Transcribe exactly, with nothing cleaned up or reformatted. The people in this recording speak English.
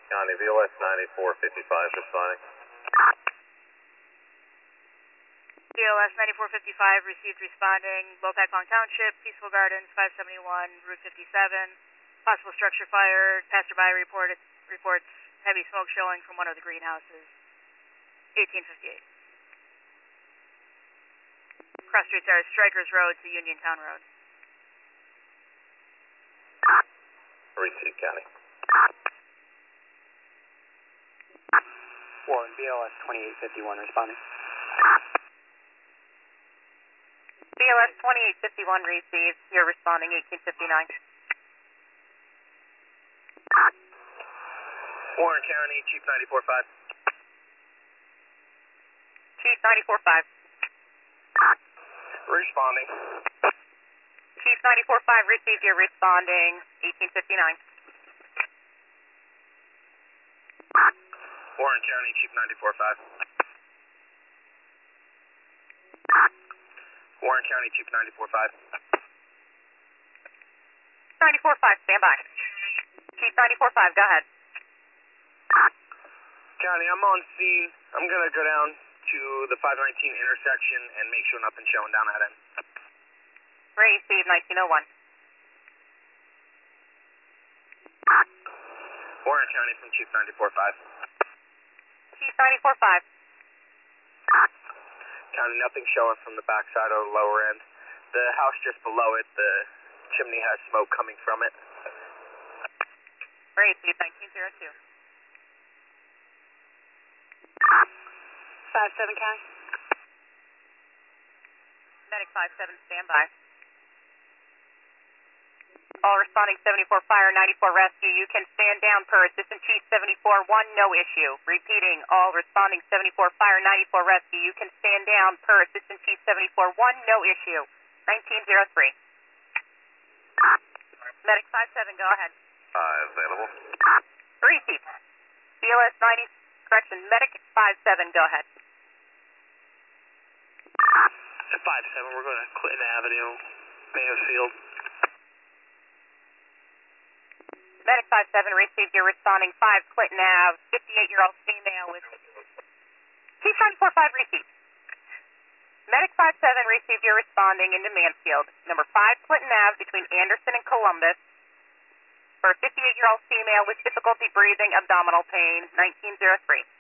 County, V O S ninety-four fifty-five responding. V O S ninety-four fifty-five received responding, Lopac Long Township, Peaceful Gardens, five seventy-one, Route fifty-seven. Possible structure fire, passerby reported, reports heavy smoke showing from one of the greenhouses. eighteen fifty-eight. Cross streets are Strikers Road to Uniontown Road. Receive, County. Warren, B L S twenty-eight fifty-one responding. B L S twenty-eight fifty-one received. You're responding eighteen fifty-nine. Warren County, Chief ninety-four five. Chief ninety-four five. Responding. Chief ninety-four five received. You're responding eighteen fifty-nine. Warren County, Chief ninety-four five. Warren County, Chief ninety-four five. ninety-four five, stand by. Chief ninety-four five, go ahead. County, I'm on scene. I'm going to go down to the five nineteen intersection and make sure nothing's showing down that end. Receive nineteen oh one. Warren County from Chief ninety-four five. Chief ninety-four five. County, nothing showing from the backside or the lower end. The house just below it, the chimney has smoke coming from it. Receive nineteen oh two. five seven, County. Medic five seven, stand by. All responding seventy-four fire, ninety-four rescue. You can stand down per Assistant Chief seventy-four one, no issue. Repeating, all responding seventy-four fire, ninety-four rescue. You can stand down per Assistant Chief seventy-four one, no issue. nineteen oh three. Medic five seven, go ahead. Uh, available. Receive. B L S ninety, correction, Medic five seven, go ahead. At five seven, we're going to Clinton Avenue, Mayo Field. Medic five seven received. You're responding five Clinton Ave, fifty-eight-year-old female with... Chief ninety-four five received. Medic five seven received. You're responding into Mansfield. Number five Clinton Ave between Anderson and Columbus for a fifty-eight-year-old female with difficulty breathing, abdominal pain, nineteen oh three.